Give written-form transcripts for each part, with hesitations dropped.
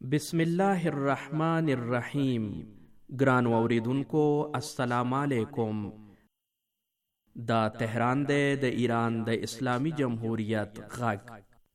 بسم الله الرحمن الرحیم. ګران اوریدونکو السلام علیکم. دا تهران دی د ایران د اسلامی جمهوریت غږ.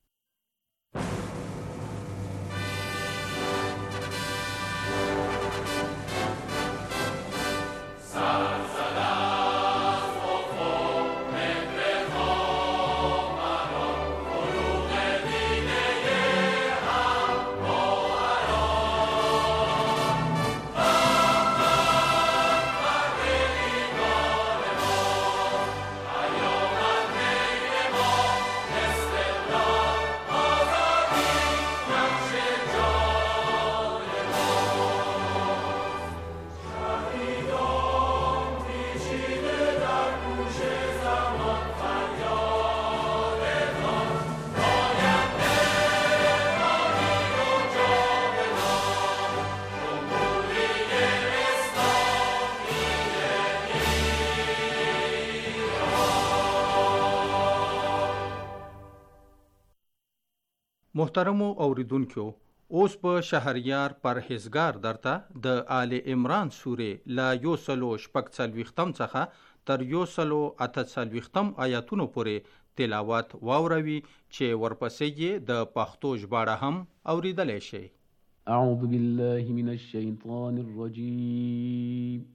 محترمو اوریدونکو، اوس په شهریار پرهیزګار درته د آل عمران سورې لا 146 څخه تر 148 آیاتونو پورې تلاوت واوروي چې ورپسې یې د پښتو ژباړه هم اوریدلی شئ. اعوذ بالله من الشیطان الرجیم.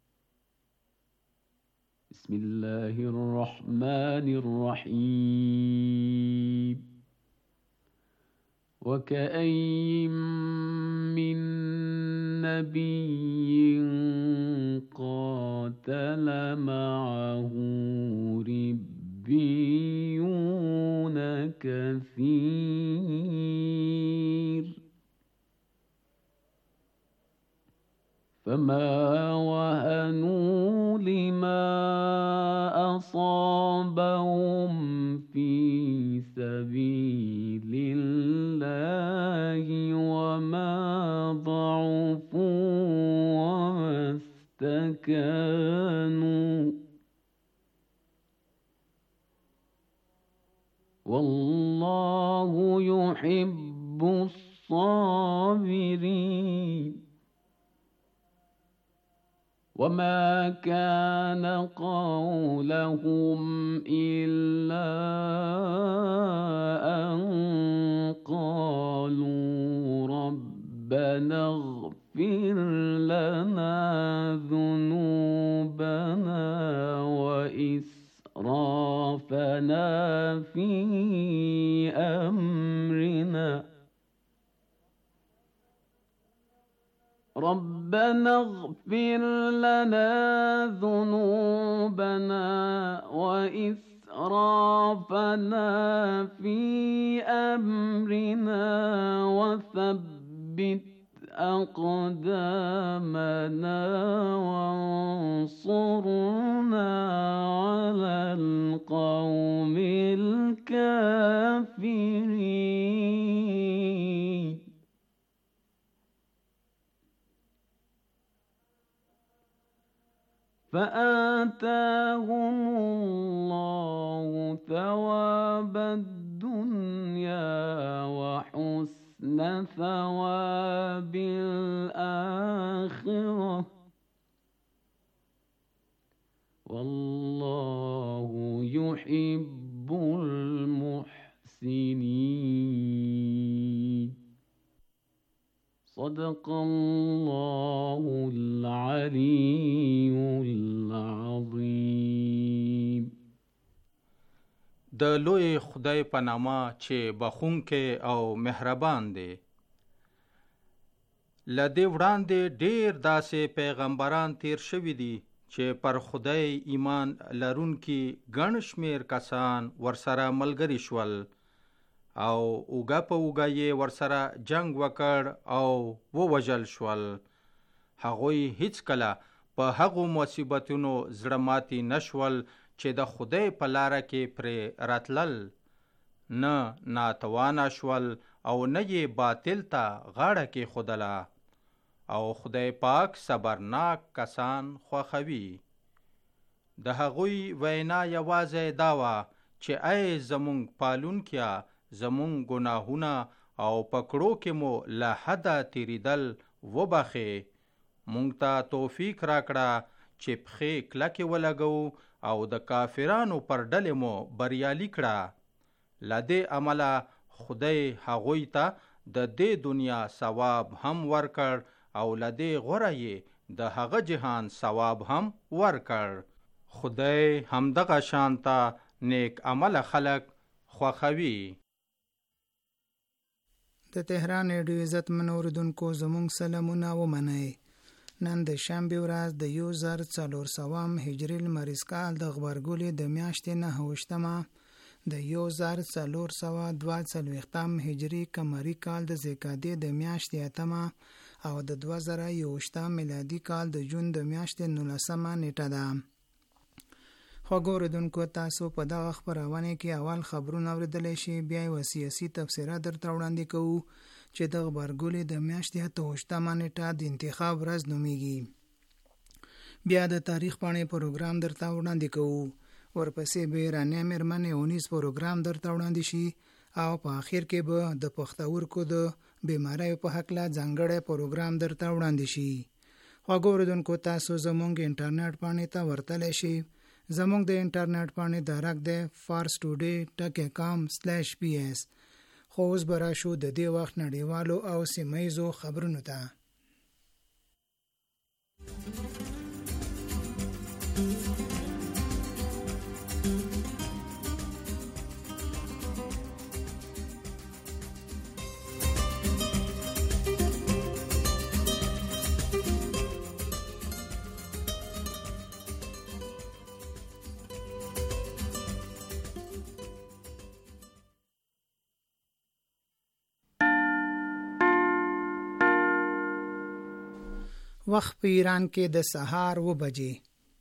بسم الله الرحمن الرحیم. وكأين من نبي قاتل معه ربيون كثير فما وهنوا لما أصابهم في سبيل الله وما ضعفوا وما استكانوا والله يحب الصابرين. وما كان قولهم إلا أن قالوا ربنا اغفر لنا ذنوبنا وإسرافنا في أمرنا ربنا اغفر لنا ذنوبنا وإسرافنا في أمرنا وثبت أقدامنا وانصرنا على القوم الكافرين. فآتاهم الله ثواب الدنيا وحسن ثواب الآخرة والله يحب المحسنين. صدق الله العلي العظيم. د لوی خدای په نامه چې بخښونکی او مهربان دی. له دې وړاندې ډېر داسې پیغمبران تیر شوي دي چې پر خدای ایمان لرونکي ګڼ شمېر کسان ورسره ملګري شول او اوږه په اوږه یې ورسره جنگ وکړ او ووژل شول. هغوی هیڅکله په هغو مصیبتونو زړه ماتي نشول چې د خدای په لاره کې پرې راتلل، نه ناتوانه شول او نه یې باطل ته غاړه کېښودله. او خدای پاک صبرناک کسان خوښوي. د هغوی وینا یوازې دا وه چې ای زمونږ پالونکیه، زمونږ ګناهونه او پکړو کې مو له حده تیریدل وبخې. مونږ ته توفیق راکړه چې پښې کلکې ولګو او د کافرانو پر ډلې مو بریالي کړه. له دې عمله خدای هغوی ته د دې دنیا ثواب هم ورکړ او له دې غوره یې د هغه جهان ثواب هم ورکړ. خدای همدغه شانته نیک عمل خلق خوښوي. د تهران ریډیو عزتمنو اوریدونکو زموږ سلامونه ومنئ. نن د شنبې ورځ د 1400 هجري لمریز کال د غبرګولي د میاشتې 9 د 1442 هجري قمري کال د ذیقعدې د میاشتې 8 او د 2021 میلادي کال د جون د میاشتې 19 نیټه ده. خوږو اوریدونکو تاسو په دغه خپرونه کې اول خبرونه اوریدلی شي، بیا یې سیاسي تبصره درته وړاندې کوو چې د غبرګولي د میاشتې 28 نیټه د انتخاب ورځ نومیږي. بیا د تاریخ پاڼې پروګرام درته وړاندې کوو، ورپسې به ایراني میرمنې اونیز پروګرام درته وړاندې شي او په آخر کې به د پښتورګو د بیماریو په هکله ځانګړی پروګرام درته وړاندې شي. خوږو اوریدونکو تاسو زموږ انټرنیټ پاڼې ته ورتلی شئ. زموږ د انټرنیټ پاڼې درک دی farstoday.com/ps. خو اوس به راشو د دې وخت نړیوالو او سیمه ییزو خبرونو ته. وخت په ایران کې د سهار 2 بجې.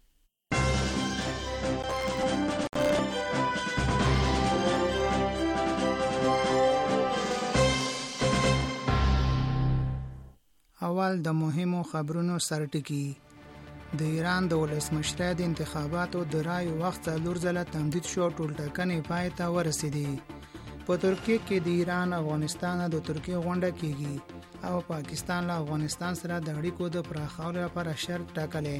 اول د مهمو خبرونو سرټکی. د ایران د ولسمشرۍ د انتخاباتو د رایو وخت 4 ځله تمدید شو، ټولټاکنې پای ته ورسېدې. په ترکیه کې د ایران افغانستان د ترکیه غونډه کیږي او پاکستان له افغانستان سره د اړیکو د پراخولو لپاره شرط ټاکلی.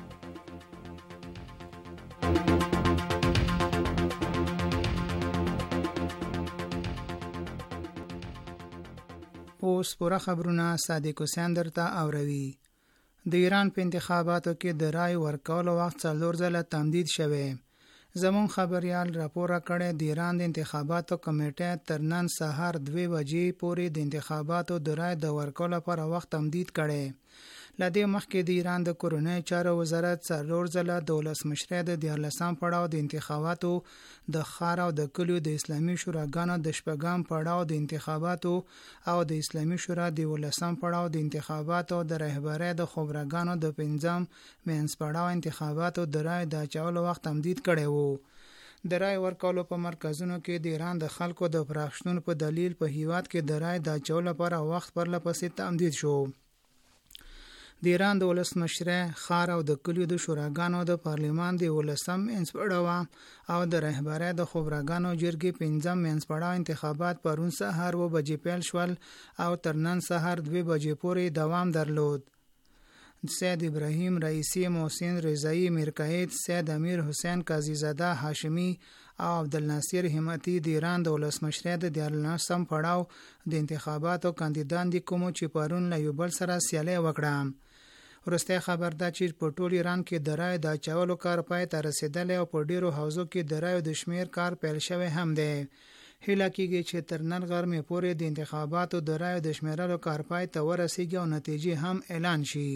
اوس پوره خبرونه صادق حسین درته اوروي. د ایران په انتخاباتو کې د رای ورکولو وخت 4 ځله تمدید شوی. زمون خبريال راپور کړی د ایران د انتخاباتو کمیټه تر نن سهار 2 بجې پورې د انتخاباتو د رای د ورکولو لپاره وخت تمدید کړي. لدې مخکې د ایران د کورنۍ چارو وزارت 4 ځله د ولسمشرۍ د 14 پړاو د انتخاباتو د ښار او د کلیو د اسلامي شوراګانو د شپږم پړاو د انتخاباتو او د اسلامي شورا د 19 پړاو د انتخاباتو د رهبرۍ د خبرګانو د 5م مینس پړاو انتخاباتو د رای د اچولو وخت تمدید کړي وو. د رای ورکولو په مرکزونو کې د ایران د خلکو د پراخښتون په دلیل په هیواد کې د رای د اچولو لپاره وخت پرلپسې تمدید شو. د ایران د ولسمشرۍ ښار او د کلیو د شوراګانو د پارلمان د 19م مینس پړاو او د رهبرۍ د خبرګانو جرګې 5م مینس پړاو انتخابات پرون سهار 2 بجې پیل شول او تر نن سهار 2 بجې پورې دوام درلود. سید ابراهیم رئیسی، محسن رضایی میرقاید، سید امیر حسین قاضی زاده هاشمی او عبدالناصر همتی د ایران د ولسمشرۍ د 14م پړاو د انتخاباتو کاندیدان دي کوم چې پرون له یو بل سره سیالي وکړه. ورسته خبر ده چې په ټول ایران کې د رای د اچولو کار پای ته رسیدلی او په ډیرو حوزو کې د رای د شمیر کار پیل شوی هم دی. هیله کېږي چې تر نن غرمې پورې د انتخاباتو د رای د شمیرلو کار پای ته ورسیږي او نتیجې هم اعلان شي.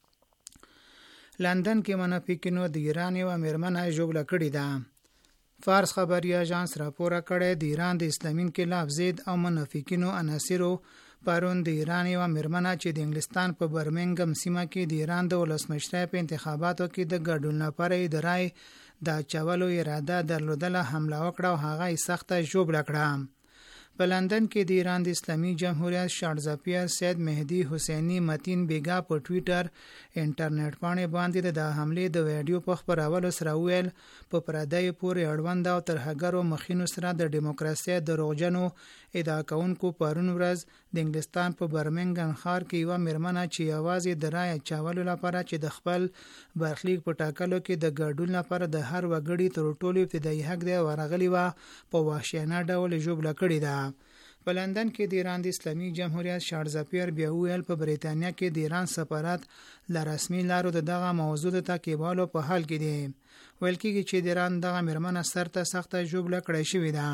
لندن کې منافقینو د ایران یو میرمنه ژوبله کړې ده. فارس خبري اژانس راپور کړی د ایران د اسلامي انقلاب ضد او منافقینو عناصرو پرون د ایران یو میرمنه چې د انګلستان په برمنګم سیمه کې د ایران د ولسمشرۍ په انتخاباتو کې د ګډون لپاره د رای د اچولو اراده درلودله حمله وکړه او هغه یې سخته ژوبله کړه. په لندن کې د ایران د اسلامي جمهوریت شارټزپیر سید مهدی حسینی متین بیگا په ټوئیټر انټرنیټ باندې باندې د حمله د ویډیو په خبرولو سره ویل په پردی پورې اړوند او ترهګرو مخینو سره د دیموکراسي دروغجنو ادعا کوونکو پرون ورځ د انګلستان په برمنګم ښار کې یو میرمنه چې یوازې د رای چاولو لپاره چې د خپل برخلیک په ټاکلو کې د ګډون لپاره د هر وګړي تر ټولو ابتدایي حق دی ورغلی و په وحشیانه ډول ژوبله کړې ده. په لندن کې د ایران د اسلامي جمهوریت شارټزپیر بیا ویل په بریتانیا کې د ایران سفارت له رسمي لارو دغه موضوع د تعقیبولو په حال کې دی. ویل کېږي چې د ایران دغه میرمنه سر ته سخته ژوبله کړې شوې ده.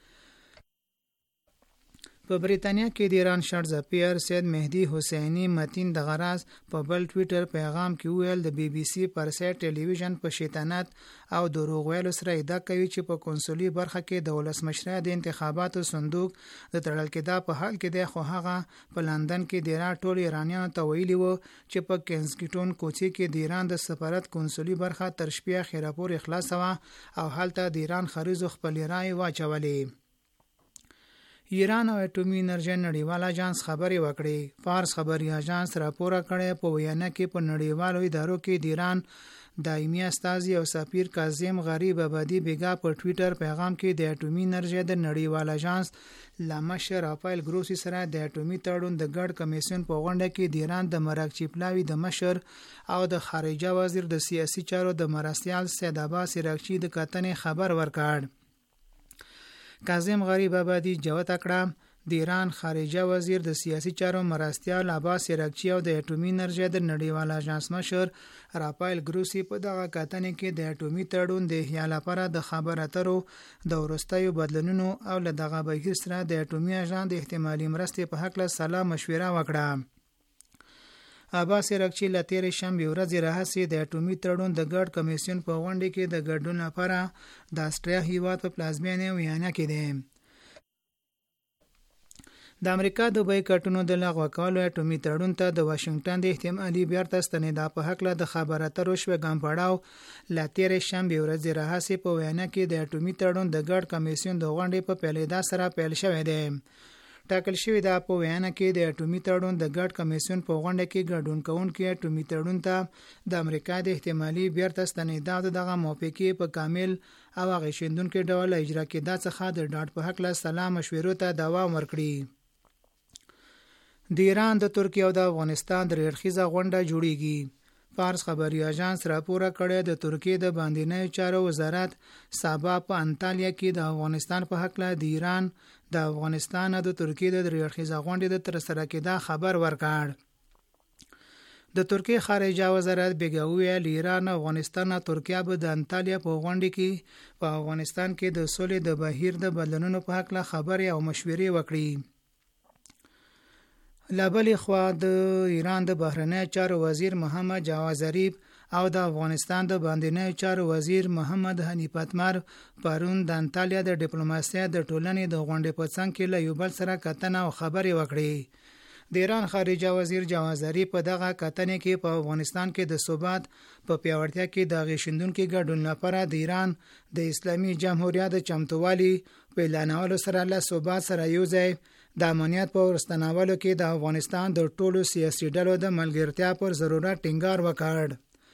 په بریتانیا کې د ایران شارټزپیر سید مهدی حسینی متین د غراز په بل ټوئیټر پیغام کې ویل د بي بي سي پرسه ټلویزیون په شیطنت او دروغ ویلو سره ادعا کوي چې په کنسولي برخه کې د ولسمشره د انتخاباتو صندوق د تړل کېدا په حال کې د خو هغه په لندن کې د ایران ټول ایرانیانو ته ویلي وو چې په کینسکټون کوڅې کې د ایران د سفارت کنسولي برخه تر شپې خیره پورې خلاص و او هلته د ایران خریزو خپل رای واچولې. ایران او اټومي انرژي نړیوال اژانس خبري وکړي. فارس خبري اژانس راپور کړی په وینا کې په نړیوالو ادارو کې د ایران دایمي استازي او سفیر کاظم غریب آبادی بیگا په ټوئیټر پیغام کې د اټومي انرژي د نړیوال اژانس لامشر رافایل ګروسی سره د اټومي تړون د ګډ کمیسیون په غونډه کې د ایران د مراکچی پلاوی د مشر او د خارجه وزیر د سیاسي چارو د مرستیال سید عباس راکچی د کتنې خبر ورکړ. کاظم غریب آبادی جوت کړه د ایران خارجه وزیر د سیاسي چارو مرستیال عباس راکچی او د اټومي انرژي د نړیوال اژانس مشر رافایل ګروسی په دغه کتنې کې د اټومي تړون د احیا لپاره د خبرو اترو د ورستیو بدلونونو او له دغه بهیر سره د اټومي اژانس د احتمالي مرستې په حق له سلا مشوره وکړه. عباس راکچی له تیرې شنبې ورځې راهیسې د اټومي تړون د ګډ کمیسیون په غونډه کې د ګډون لپاره د استرالیا هیواد په پلازمینه ویانا کې دی. د امریکا د بایکاټونو د لغوه کولو اټومي تړون ته د واشنگټن د احتمالي بیرته ستنېدا په حق له د خبرو اترو شپږم پړاو له تیرې شنبې ورځې راهیسې په ویانا کې د اټومي تړون د ګډ کمیسیون د غونډې په پیلېدا سره پیل شوی دی. ټاکل شوی دا په ویانا کې د اټومي تړون د ګډ کمیسیون په غونډه کې ګډون کوونکي اټومي تړون ته د امریکا د احتمالي بیرته ستنېدا دغه موافقې په کامل او غیشندونکو ډول اجرا کېدا څخه د ډاډ په حق له سلام مشورو ته دوام ورکړي. د ایران د ترکیه او د افغانستان د ریړخیزه غونډه جوړیږي. فارس خبري اژانس راپور کړی د ترکیه د باندنیو چارو وزارت سبا په انطالیا کې د افغانستان په حق له د ایران د افغانستان د ترکیه د ریړخیزه غونډې د ترسره کېدا خبر ورکړ. د ترکیه خارجه وزارت بیگا ویل ایران او افغانستان او ترکیه به د انطالیا په غونډه کې په افغانستان کې د سولې د بهیر د بدلونونو په حق له خبرې او مشورې وکړي. لبلې خوا د ایران د بهرنی چارو وزیر محمد جواد ظریف او د افغانستان د باندنی چارو وزیر محمد حنیف اتمر پرون د انطالیا د ډیپلوماسۍ د ټولنې د غونډې په څنګ کې له یو بل سره کتنه او خبرې وکړي. د ایران خارجه وزیر جواد ظریف په دغه کتنې کې په افغانستان کې د ثبات په پیاوړتیا کې د غیشندونکو ګډون لپاره د ایران د اسلامي جمهوریت د چمتووالي په اعلانولو سره له ثبات سره یوځای د امنیت په ورستنولو کې د افغانستان د ټولو سیاسي ډلو د ملګرتیا پر ضرورت ټینګار وکړ.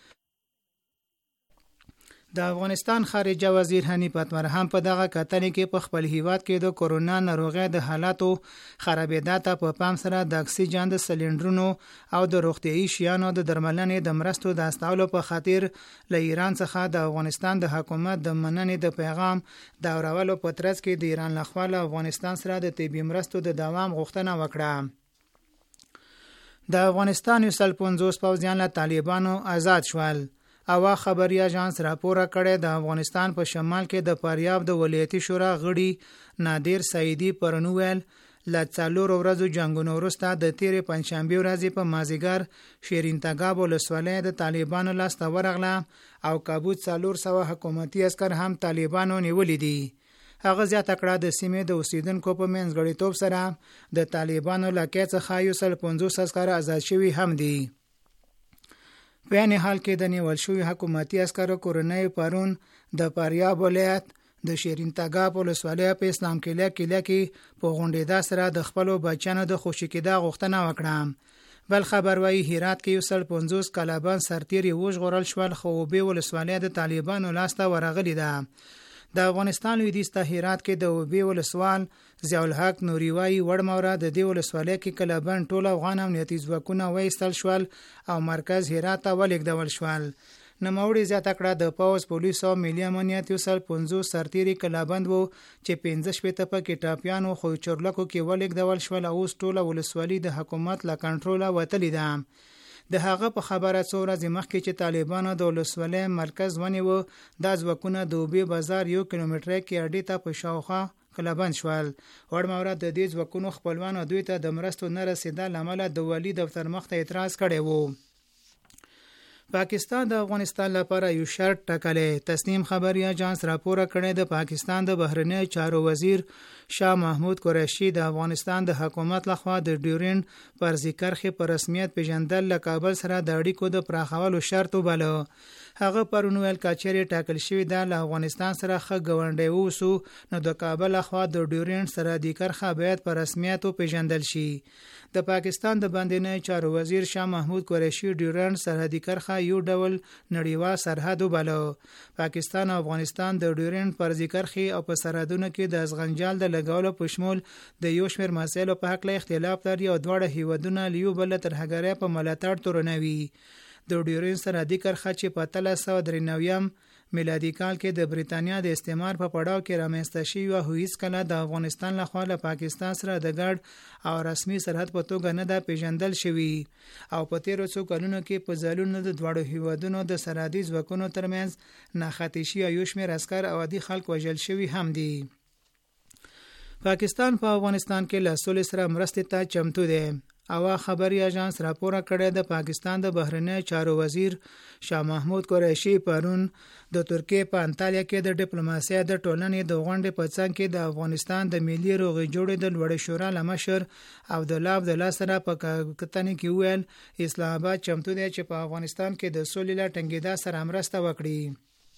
د افغانستان خارجه وزیر حنیف اتمر هم په دغه کتنې کې په خپل هیواد کې د کورونا ناروغۍ د حالاتو خرابېدا ته په پام سره د اکسیجن د سلندرونو او د روغتیايي شیانو د درملنې د مرستو د استولو په خاطر له ایران څخه د افغانستان د حکومت د مننې د پیغام د اورولو په ترڅ کې د ایران لخوا له افغانستان سره د طبي مرستو د دوام غوښتنه وکړه. د افغانستان 150 پوځیان له طالبانو آزاد شول. اوا خبري اژانس راپور کړی د افغانستان په شمال کې د فاریاب د ولایتي شورا غړي نادر سعیدی پرنوویل له 4 ورځو جنگونو وروسته د تیرې پنځشنبه ورځې په مازیګر شیرین تګاب ولسوالۍ د طالبانو لاسته ورغله او کابو 400 حکومتي عسكر هم طالبانو نیولې دي. هغه زیاته کړه د سیمې د اوسیدونکو په منځګړیتوب سره د طالبانو لکه څخه 150 عسكر آزاد شوي هم دي. په یعنی حال کې د نیول شوی حکومتي عسکرو کورنۍ پرون د فاریاب ولایت د شیرین تګاب ولسوالۍ په اسلام کلیه کې په غونډېدا سره د خپل بچانو د خوشی کېدا غوښتنه وکړه. بل خبر وايي هرات کې 150 کلابان سرتیري وژغورل شول خو به ولسوالۍ د طالبانو لاسته ورغلې ده. د افغانستان لویدیځ ته هرات کې د وبې ولسوال ضیاء الحق نوري وايي وړموره د دې ولسوالۍ کې کلابان ټول افغان امنیتي ځواکونه وایستل شول او مرکز هرات ته ولېږدول شول. نوموړي زیاته کړه د پوځ پولیسو او ملي امنیت 150 سرتیري کلابند وو چې 15 شپېته پکې ټاپیانو خو چورلکو کې ولېږدول شول او اوس ټوله ولسوالي د حکومت له کنټروله وتلې ده. د هغه په خبره څو ورځې مخکې چې طالبانو د ولسوالۍ مرکز ونیو دا ځواکونه د اوبې بازار 1 کیلومتر کې اډې ته په شاوخوا کلابند شول. وړموره د دې ځواکونو خپلوانو دوی ته د مرستو نه رسیدل لامل د والي دفتر مخ ته اعتراض کړی وو. پاکستان د افغانستان لپاره یو شرط ټاکلی. تسنیم خبري اژانس راپور کړی د پاکستان د بهرنی چارو وزیر شاه محمود قریشي د افغانستان د حکومت لخوا د ډیورند فرضي کرښې په رسمیت پیژندل له کابل سره د اړیکو د پراخولو شرط وباله. هغه پرون ویل کچېرې ټاکل شوی د افغانستان سره ښه ګاونډی ووسو نو د کابل لخوا د ډیورند سرحدي کرښه باید په رسمیت پیژندل شي. د پاکستان د باندېنی چارو وزیر شاه محمود قریشي ډیورند سرحدي کرښه یو ډول نړیوال سرحد وباله. پاکستان او افغانستان د ډیورند فرضي کرښې او په سرحدونو کې د ازغنجال د لګولو په شمول د یو شمېر مسایلو په حق له اختلاف لري او دواړه هیوادونه لیو بل ترهګرۍ په ملاتړ تورنوي. د ډیورند سرحدي کرښه چې په 1393 میلادي کال کې د بریتانیا د استعمار په پړاو کې رامنځته شوی او هیڅ کله د افغانستان لخوا له پاکستان سره د ګډ او رسمي سرحد په توګه نه ده پیژندل شوی او په تیرو څو کلونو کې په ځلونو د دواړو هیوادونو د سرحدي ځواکونو ترمنځ ناخاتشي او یو شمېر عسکر او عادي خلک وژل شوي هم دي. پاکستان په افغانستان کې له سولې سره مرستې ته چمتو دی. اوا خبري اژانس راپور کړی د پاکستان د بهرنی چارو وزیر شاه محمود قریشي پرون د ترکیې په انطالیا کې د ډیپلوماسۍ د ټولنې د غونډې په څنګ کې د افغانستان د ملي روغې جوړې د لوړې شورا لمشر عبدالله عبدالله سره په کتنې کې ویل اسلام آباد چمتو دی چې په افغانستان کې د سولې له ټینګېدا سره مرسته وکړي.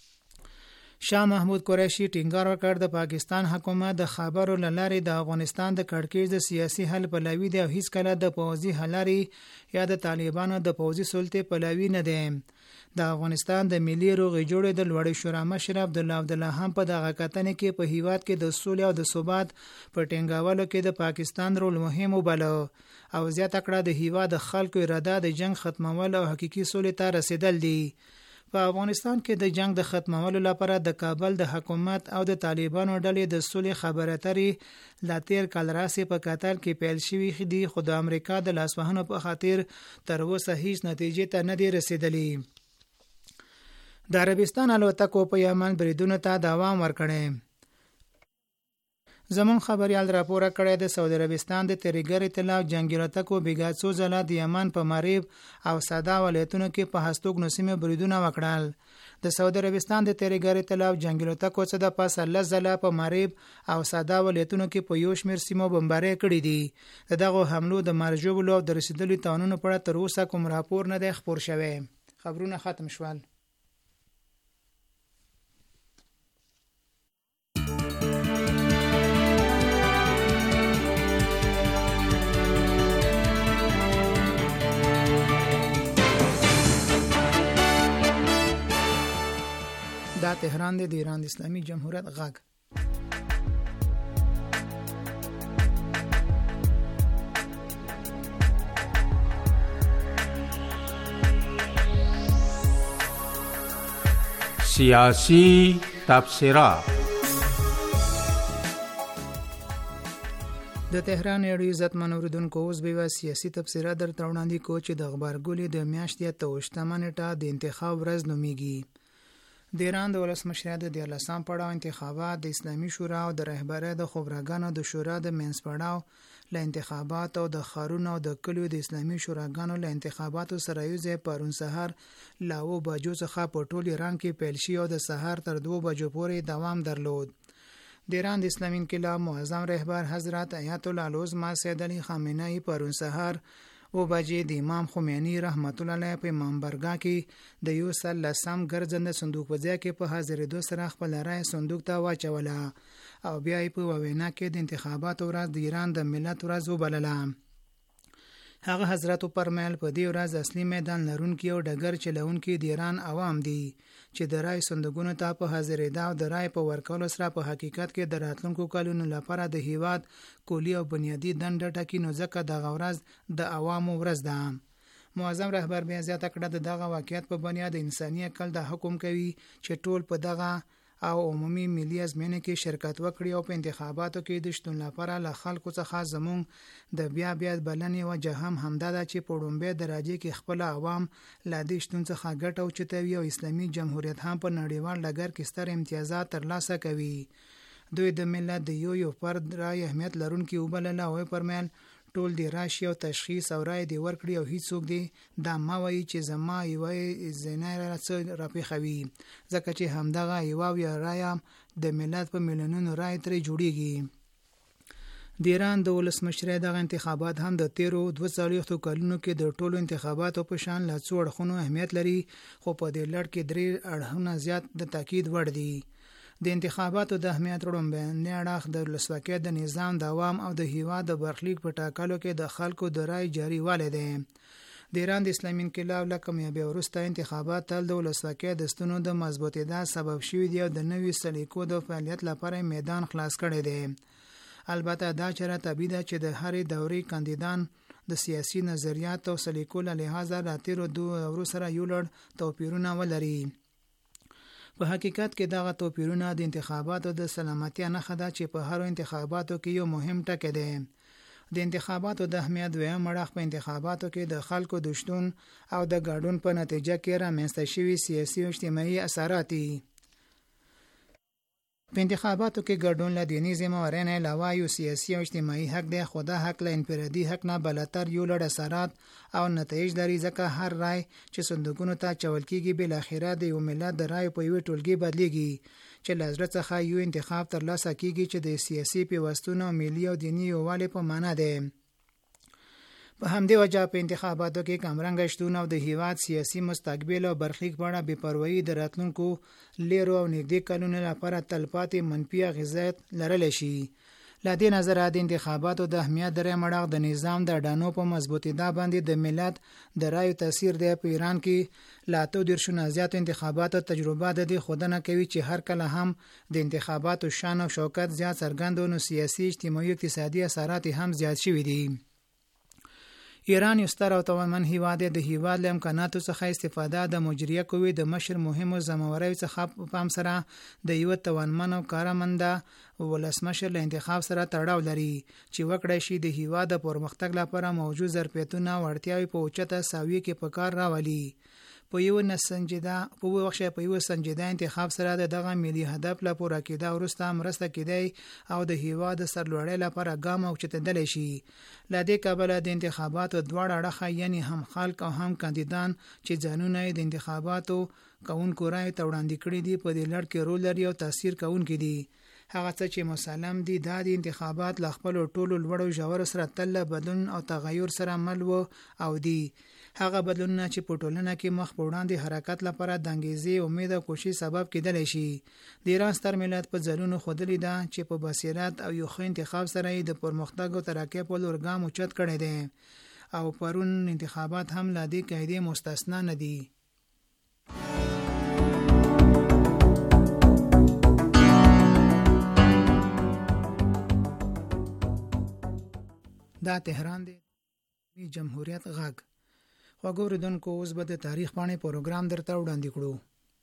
شاه محمود قریشي ټینګار وکړ د پاکستان حکومت د خبرو لارې د افغانستان د کړکېچ د سیاسي حل پلوي دی او هیڅ کله د پوځي حل لري یا د طالبانو د پوځي سلطې پلوي نه دی. د افغانستان د ملي روغې جوړې د لوړې شورا مشر عبدالله هم په دغه کتنې کې په هیواد کې د سولې او د ثبات په ټینګولو کې د پاکستان رول مهم وباله او زیاته کړه د هیواد د خلکو اراده د جنگ ختمول او حقيقي سولې ته رسیدل دي. په افغانستان کې د جنگ د ختمولو لپاره د کابل د حکومت او د طالبانو ډلې د سولې خبرې اترې لا تیر کال راسي په قطر کې پیل شوې دي خو د امریکا د لاسوهنو په خاطر تر اوسه هیڅ نتیجې ته نه دی رسیدلی. د عربستان الوتکو په یمن بریدونو ته دوام ورکړی. زمون خبريال راپور کړی د سعودي عربستان د تریګر اطلاع جنگي الوتکو بیګا څو ځله د یمن په مریب او صدا ولایتونو کې په هستوګ نسیمه بریدونه وکړل. د سعودي عربستان د تریګر اطلاع جنگي الوتکو څخه د پاسه لزله په مریب او صدا ولایتونو کې په یو شمېر سیمو بمباري کړې دي. دغه حملو د مرجوبلو د رسیدلو تاونونو په اړه تر اوسه کوم راپور نه دی خبر شوی. خبرونه ختم شول. دا تهران دی د ایران اسلامي جمهوریت غږ. سیاسی تبصرات. د تهران اړیو عزتمن اوریدونکو اوس به سیاسي تبصره درته وړاندې کو چې د خبرګولې د میاشتې 28 نیټه د انتخاب ورځ نومیږي. د ایران د ولسمشر د 14 پړاو انتخابات د اسلامي شورا او د رهبرۍ د خبرګانو د شورا د منځ پړاو له انتخابات او د خارونو او د کلیو د اسلامي شوراګانو له انتخاباتو سره یو ځای پرون سحر لا 9 بجو څخه په ټول ایران کې پیل شي او د سحر تر 2 بجو پورې دوام درلود. د ایران د اسلامي انقلاب معظم رهبر حضرت آیت الله العظما سید علی خامنه‌ای پرون سحر و بجې د امام خمینی رحمت الله علیه په امامبرګه کې د یو سل لسم ګرځنده صندوق په ځای کې په حاضرېدو سره خپل رای صندوق ته واچوله او بیا یې په وینا کې د انتخاباتو ورځ د ایران د ملت ورځ وبلله. هغه حضرت پرمایل په دې ورځ اصلي میدان لرونکي او ډګر چلونکي د ایران عوام دي چې د رای صندوقونو ته په حاضرېدا او د رای په ورکولو سره په حقیقت کې د راتلونکو کلونو لپاره د هیواد کلی او بنیادی دنده ټاکي، نو ځکه دغه ورځ د عوامو ورځ ده. معظم رهبر بیا زیاته کړه د دغه واقعیت په بنیاد انساني عقل د حکم کوي چې ټول په دغه او عمومي ملي ازموینه کې شرکت وکړي او په انتخاباتو کې د شتون لپاره له خلکو څخه زموږ د بیا بلنې وجه هم همدا ده چې په لومړۍ درجه کې خپل عوام له دې شتون څخه ګټه اوچتوي او اسلامي جمهوریت هم په نړیوال ډګر کې ستر امتیازات ترلاسه کوي. دوی د ملت د یو فرد رای اهمیت لرونکي وبلله او فرمایل ټول دی راشي او تشخیص او رای دی ورکړي او هیڅوک دی دا ما وایي چې زما یوه زینه راپیښوي، ځکه چې همدغه یوه رای د ملت په میلیونونو رای ترې جوړیږي. د ایران د ولسمشرۍ دغه انتخابات هم د تیرو 42 کلونو کې د ټولو انتخاباتو په شان له څو اړخونو اهمیت لري، خو په دې لړ کې 3 اړخونه زیات د تاکید وړ دي. د انتخاباتو د اهمیت وړاندې اړخ د ولسواکۍ د نظام د عوام او د هیواد د برخلیک په ټاکلو کې د خلکو د رای جاري والی دی. د ایران د اسلامي انقلاب له کامیابۍ وروسته انتخابات تل د ولسواکۍ د ستنو د مضبوطېدا سبب شوي دي او د نوي سلیقو د فعالیت لپاره میدان خلاص کړی دی. البته دا چاره طبیعي ده چې د هرې دورې کاندیدان د سیاسي نظریات او سلیقو له لحاظه د تیرو 2 دورو سره یو لړ توپیرونه ولري. په حقیقت کې دغه توپیرونه د انتخاباتو د سلامتیا نښه ده چې په هرو انتخاباتو کې یو مهم ټکی دی. د انتخاباتو د اهمیت دویم اړخ په انتخاباتو کې د خلکو د شتون او د ګډون په نتیجه کې رامنځته شوي سیاسي او اجتماعي اثرات دي. په انتخاباتو کې ګډون له دیني ذمہوارۍ نه علاوه یو سیاسي او اجتماعي حق دی، خو دا حق له انفرادي حق نه بالاتر یو لړ اثرات او نتایج لري، ځکه هر رای چې صندوقونو ته اچول کېږي بالاخره د یو ملت د رای په یوې ټولګې بدلیږي چې له زړه څخه یو انتخاب ترلاسه کېږي چې د سیاسي پیوستون او ملي او دیني یووالي په معنا دی. په همدې وجه په انتخاباتو کې کمرنګه شتون او د هیواد سیاسي مستقبل او برخلیک په اړه بې پروایي د راتلونکو لیرو او نږدې کلونو لپاره تلپاتې منفي اغېزات لرلی شي. له دې نظره د انتخاباتو د اهمیت درېیم اړخ د نظام د اډانو په مضبوطېدا باندې د ملت د رایو تاثیر دی. په ایران کې له 8 نه زیاتو انتخاباتو تجربه د دې ښودنه کوي چې هر کله هم د انتخاباتو شان او شوکت زیات څرګند نو سیاسي اجتماعي اقتصادي اثرات هم زیات شوي دي. ایران یو ستر او توانمن هیواد دی. د هیواد له امکاناتو څخه استفاده د مجریه قوې د مشر مهمو ذمہوارۍ څخه په پام سره د یو توانمن او کارمنده ولسمشر له انتخاب سره تړاو لري چې وکړای شي د هیواد د پرمختګ لپاره موجود ظرفیتونه او اړتیاوې په اوچته ساویه کې په کار راولي. په یو سنجیده انتخاب سره دغه ملي هدف له پوره کېدا وروسته مرسته کېدی او د هیواد د سرلوړۍ لپاره ګام اوچتېدلی شي. له دې کبله د انتخاباتو دواړه اړخه یعنی هم خلک او هم کاندیدان چې ځانونه د انتخاباتو کوونکو رایو ته وړاندې کړي دي په دې لړ کې رول لري او تاثیر کوونکي دي. هغه څه چې مسلم دي دا د انتخابات له خپلو ټولو لوړو ژورو سره تل بدلون او تغیر سره مل و او دي. هغه بدلونونه چې په ټولنه کې مخ په وړاندې حرکت لپاره د انګیزې امید او کوشش سبب کېدلی شي. د ایران ستر ملت په ځلونو ښودلي ده چې په بصیرت او یو ښه انتخاب سره یې د پرمختګ او ترقۍ په لور ګام اوچت کړی دی او پرون انتخابات هم له دې قاعدې مستثنا نه دي. دا تهران دی جمهوریت غږ. خواږه اوریدونکو اوس به د تاریخ پاڼې پروګرام درته وړاندې کړو.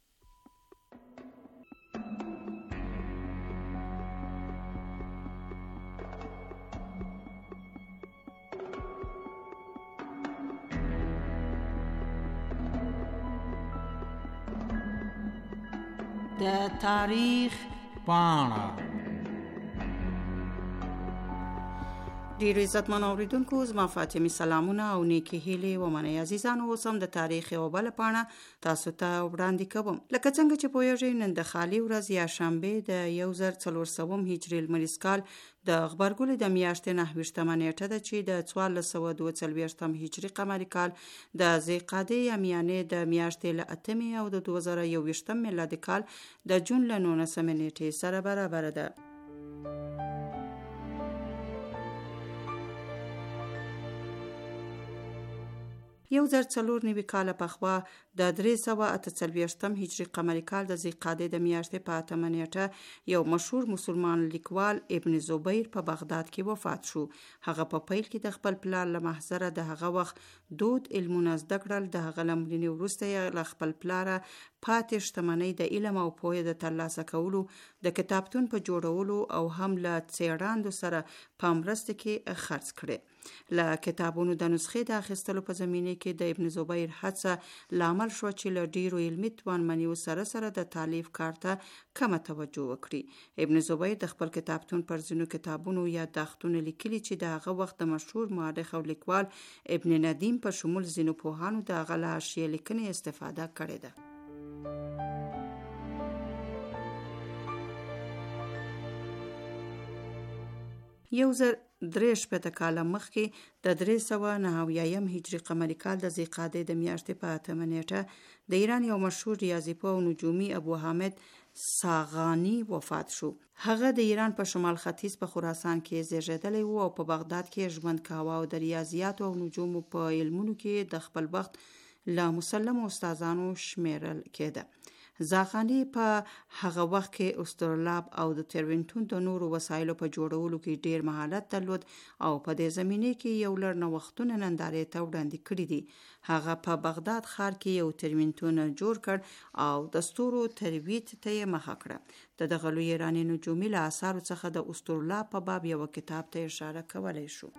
د تاریخ پاڼه ډیرو عزتمن اوریدونکو زما فاطمه سلامونه او نیکی هیلې ومنئ عزیزانو. اوس هم د تاریخ یو بل پاڼه تاسو ته وړاندې کوم. لکه څنګه چې پوهیږئ نن د خالی ورځ یا شنبه د 1400 هجري لمریز کال د غبرګولي د میاشتې 29 نیټه ده چې د 1442 هجري قمري کال د ذیقعدې یا میانې د میاشتې له 8 او د 2021 میلادي کال د جون له 19 نیټې سره برابر ده. یو زر څلور نوي کاله پخوا د 348 هجري قمري کال د ذیقعدې د میاشتې په 8 نیټه یو مشهور مسلمان لیکوال ابن زبیر په بغداد کې وفات شو. هغه په پیل کې د خپل پلار له محضره د هغه وخت دود علمونه زده کړل. د هغه لمړني وروسته یې له خپل پلار پاتې شتمنۍ د علم او پوهې د ترلاسه کولو، د کتابتون په جوړولو او هم له څېړندو سره په مرسته کې خرڅ کړي. له کتابونو د نسخې د اخیستلو په زمینه کې د ابن زبیر هڅه لامل شو چې له ډیرو علمي توانمنیو سره د تالیف کار ته کمه توجه وکړي. ابن زبیر د خپل کتابتون پر ځینو کتابونو یادښتونه لیکلي چې د هغه وخت د مشهور مورخ او لیکوال ابن ندیم په شمول ځینو پوهانو د هغه له حاشیې لیکنې استفاده کړې ده. یو زر 3 کاله مخکې د 390 هجري قمري کال د ذیقعدې د میاشتې په 8 نیټه د ایران یو مشهور ریاضي پوه او نجومي ابو حامد ساغانی وفات شو. هغه د ایران په شمال ختیځ په خراسان کې زیږیدلی و او په بغداد کې ژوند کاوه او د ریاضیاتو او نجومو په علمونو کې د خپل وخت له مسلمو استادانو شمیرل کېده. زاغانی په هغه وخت کې استرلاب او د تروینتون د نورو وسایلو په جوړولو کې ډیر مهارت درلود او په دې زمینه کې یو لړ نوښتونه نندارې ته وړاندې کړي دي. هغه په بغداد ښار کې یو تروینتون جوړ کړ او د ستورو ترویج ته یې مخه کړه. د دغه لوی ایراني نجومي له آثارو څخه د استرلاب په باب یو کتاب ته اشاره کولی شو.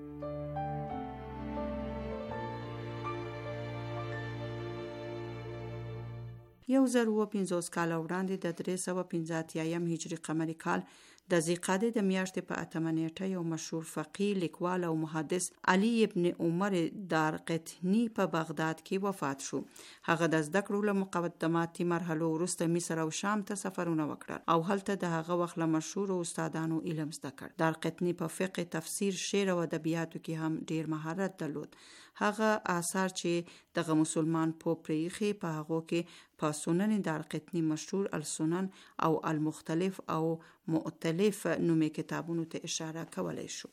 یو زر 50 کال وړاندې د 385 هجري قمري کال د ذیقعدې د میاشتې په 8 نیټه یو مشهور فقيه، لیکوال او محدث علي ابن عمر دارقطني په بغداد کې وفات شو. هغه د زده کړو له مقدماتي مرحلو وروسته مصر او شام ته سفرونه وکړل او هلته د هغه وخت له مشهور استادانو علم زده کړ. دارقطني په فقه، تفسیر، شعر او ادبیاتو کې هم ډیر مهارت درلود. هغه آثار چې دغه مسلمان په پریخي په هغه کې په سنن دارقطني مشهور السنن او المختلف او مؤتلف نومي کتابونو ته اشاره کولی شو.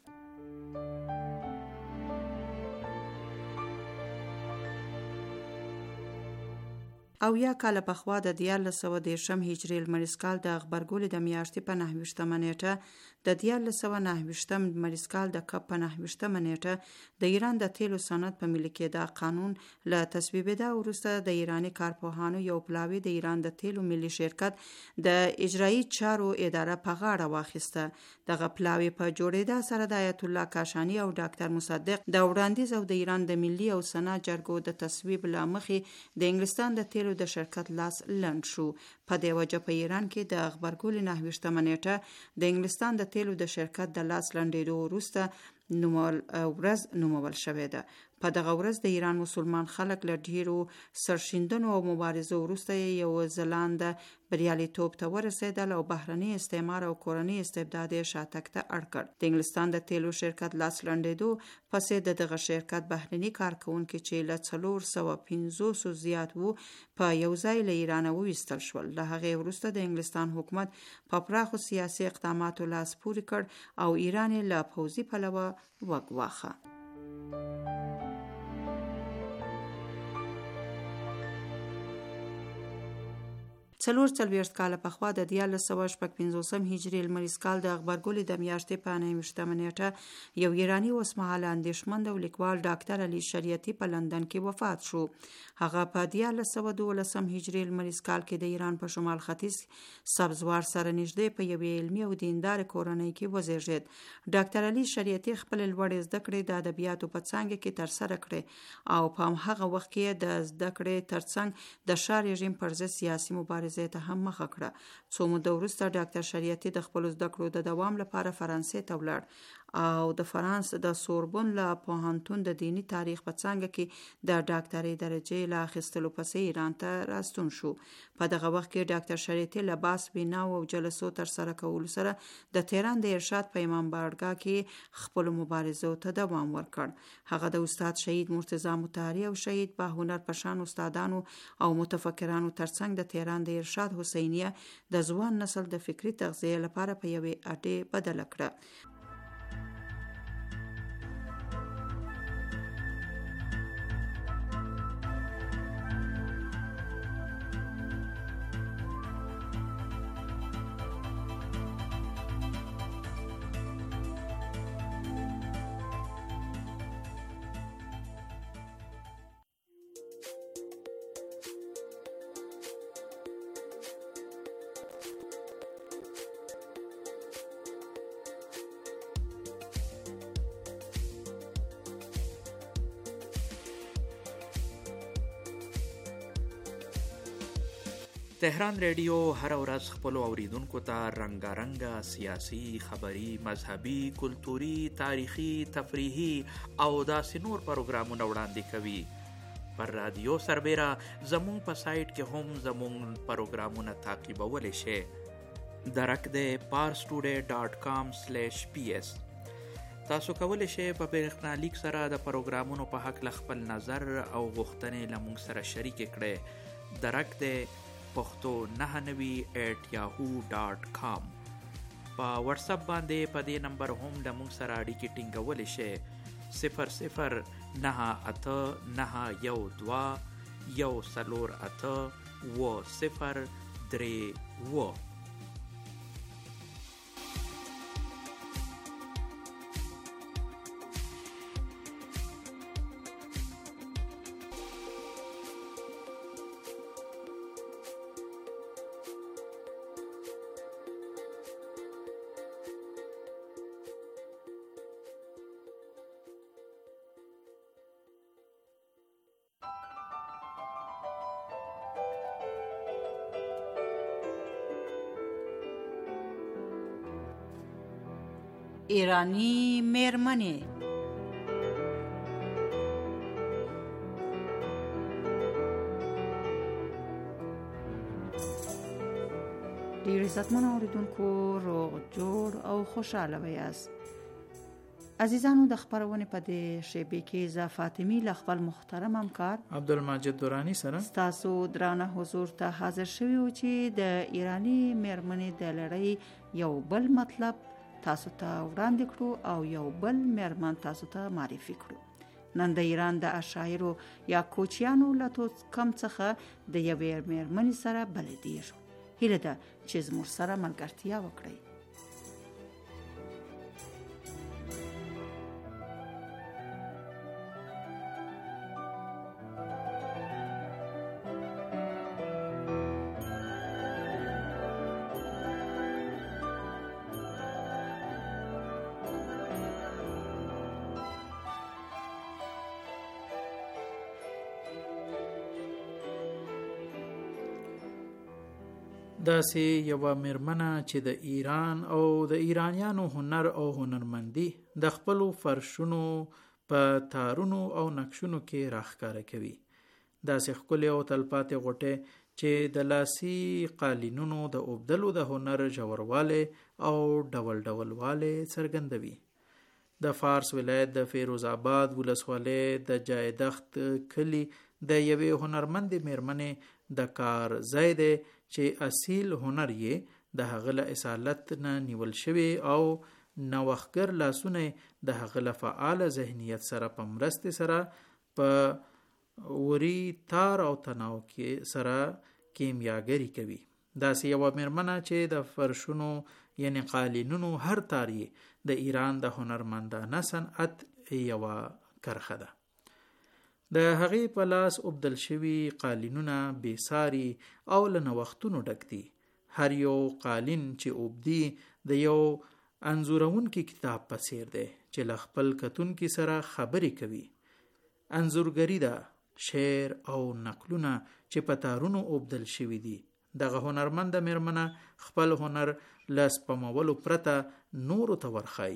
او یا کال پخوا د 1410 هجري لمریز کال د غبرګولي د میاشتې په 29 نیټه د 1429 لمریز کال د کپ په 29 نیټه د ایران د تیلو صنعت په ملي کېدا قانون له تصویبېدا وروسته د ایرانی کارپوهانو یو پلاوی د ایران د تیلو ملي شرکت د اجرایي چارو اداره په غاړه واخیسته. دغه پلاوی په جوړېدا سره د آیت الله کاشانی او ډاکټر مصدق د وړاندیز او د ایران د ملي او سنا جرګو د تصویب لامخې د انګلستان د تیلو د شرکت لاس لند شو. په دې وجه په ایران کې د غبرګولي 29 نیټه د انګلستان د تیلو د شرکت د لاس لنډېدو وروسته ورځ نومول شوې ده. په دغه ورځ د ایران مسلمان خلک له ډیرو سرشیندنو او مبارزو وروسته یو ځلانده بریالیتوب ته ورسېدل او بهرني استعمار او کورني استبداد یې شاتګ ته اړ کړ. د انګلستان د تیلو شرکت لاس لنډېدو پسې د دغه شرکت بهرني کارکونکي چې له 450 زیات وو په یو ځای له ایران وویستل شول. له هغې وروسته د انګلستان حکومت په پراخو سیاسي اقداماتو لاس پورې کړ او ایران یې له پوځي پلوه وګواښه. 44 کاله پخوا د 1455 هجري لمریز کال د غبرګولي د میاشتې په 29 نیټه یو ایرانی اوسمهاله اندیشمند او لیکوال ډاکټر علي شریعتی په لندن کې وفات شو. هغه په 1412 هجري لمریز کال کې د ایران په شمال ختیځ سبزوار سره نږدې په یوې علمي او دیندار کورنۍ کې وزیږید. ډاکټر علي شریعتی خپل لوړې زده کړې د ادبیاتو په څانګه کې ترسره کړې او په هغه وخت کې د زده کړې ترڅنګ د شاه رژیم پر ضد سیاسي مبارزې ته هم مخه کړه. څو موده وروسته ډاکټر شریعتی د خپل زده کړو د دوام لپاره فرانسې ته ولاړ او د فرانس د سوربون له پوهنتون د دینی تاریخ په څانګه کې د ډاکټرۍ درجې له اخیستلو پسې ایران ته راستون شو. په دغه وخت کې ډاکټر شریعتي له بحث ویناو او جلسو ترسره کولو سره د تهران د ارشاد په امام بارګاه کې خپل مبارزو ته دوام ورکړ. هغه د استاد شهید مرتضی مطهری او شهید باهنر پشان استادانو او متفکرانو ترڅنګ د تهران د ارشاد حسینیه د ځوان نسل د فکری تغذیه لپاره په یوې اډې بدل کړه. تهران ریډیو هر ورځ خپل اوریدونکو ته رنگارنګه سیاسي، خبري، مذهبي، کلتوري، تاریخي، تفریحي او داسې نور پروګرامونه وړاندې کوي. پر رادیو سربیره زموږ په سایټ کې هم زموږ پروګرامونه تعقیبولی شئ. درک د parstoday.com/ps. تاسو کولی شئ په برېښنالیک سره د پروګرامونو په هکله خپل نظر او غوښتنې له موږ سره شریکې کړئ. درک د پښتو 99@yahoo.com. په واتس اپ باندې په دې نمبر هم له موږ سره اړیکې ټینګولی شئ. 009891481032. ایرانی میرمنې. ډیر عزتمن اوریدونکو، روغ جوړ او خوشاله ویاست. عزیزانو، د خبرونه په دې شیبې کې ز فاطمی ل خپل محترم همکار عبدالمجید دورانی سره تاسو درانه حضور ته حاضر شوی و چې د ایرانی میرمنې د لړۍ یو بل مطلب تاسو ته وړاندې کړو او یو بل میرمن تاسو ته معرفي کړو. نن د ایران د اشاعرو یا کوچیانو له کم څخه د یوې میرمنې سره بلدیږو. هیله ده چې زموږ سره ملګرتیا وکړئ. داسې یوه میرمنه چې د ایران او د ایرانیانو هنر او هنرمندي د خپلو فرشونو په تارونو او نقشونو کې راښکاره کوي. داسې ښکلې او تلپاتې غوټې چې د لاسي قالینونو د اوبدلو د هنر ژوروالی او ډول ډولوالی څرګندوي. د فارس ولایت د فیروز آباد ولسوالۍ د جایدخت کلی د یوې هنرمندې میرمنې د کار ځای دی چې اصیل هنر یې د هغه له اصالت نه نیول شوی او نوښتګر لاسونه د هغه له فعال ذهنیت سره په مرستې سره په وري تار او تناو کې سره کیمیاګری کوي. داسې یوه میرمنه چې د فرشونو یعنی قالینونو هر تار یې د ایران د هنرمندانه صنعت یوه کرخه ده. د هغې په لاس اوبدل شوي قالینونه بېساري او له نوښتونو ډک دي. هر یو قالین چې اوبدي د یو انځورونکي کتاب په څیر دی چې له خپل کتونکي سره خبرې کوي. انځورګري ده، شعر او نقلونه چې په تارونو اوبدل شوي دي. دغه هنرمنده میرمنه خپل هنر له سپمولو پرته نورو ته ورښایي.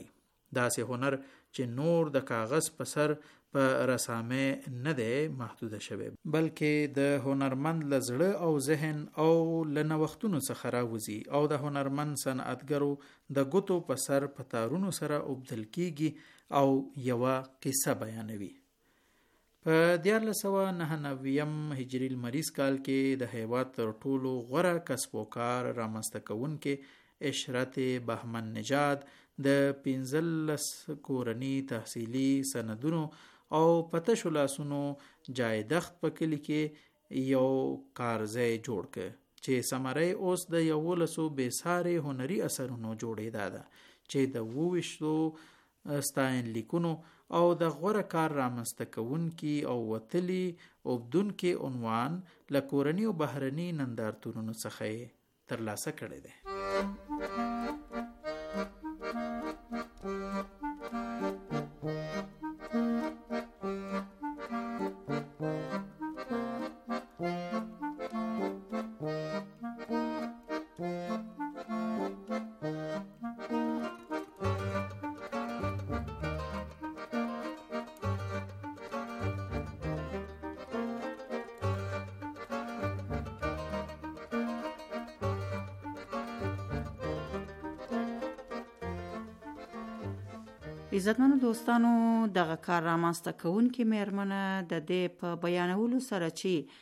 داسې هنر چې نور د کاغذ په سر په رسامه نه دی محدوده شوی، بلکې د هنرمند له زړه او ذهن او له نوښتونو څخه راوځي او د هنرمند صنعتګرو د ګوتو په سر په تارونو سره اوبدل کیږي او یوه قصه بیانوي. په 1499 هجری لمریز کال کې د هیواد تر ټولو غوره کسب و کار رامنځته کوونکي عشرت بهمن نژاد د 15 کورني تحصیلي سندونو او په تشو لاسونو جایدخت په کلي کې یو کارځای جوړ کړ چې ثمره اوس د 11 بېساري هنري اثرونو جوړېدا ده چې د 22 ستاینلیکونو او د غوره کار رامنځته کوونکي او وتلي اوبدونکي عنوان له کورني او بهرني نندارتونونو څخه ترلاسه کړی دی. عزتمنو دوستانو، دغه کار رامنځته کوونکې میرمنه د دې په بیانولو سره چې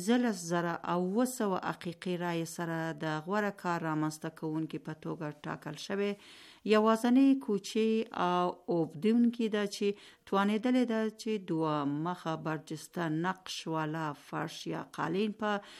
15,900 حقیقي رایې سره د غوره کار رامنځته کوونکې په توګه ټاکل شوی یوازنۍ کوچې او اوبدونکې ده چې توانېدلې ده چې 2 مخه برجسته نقش والا فرش یا قالین په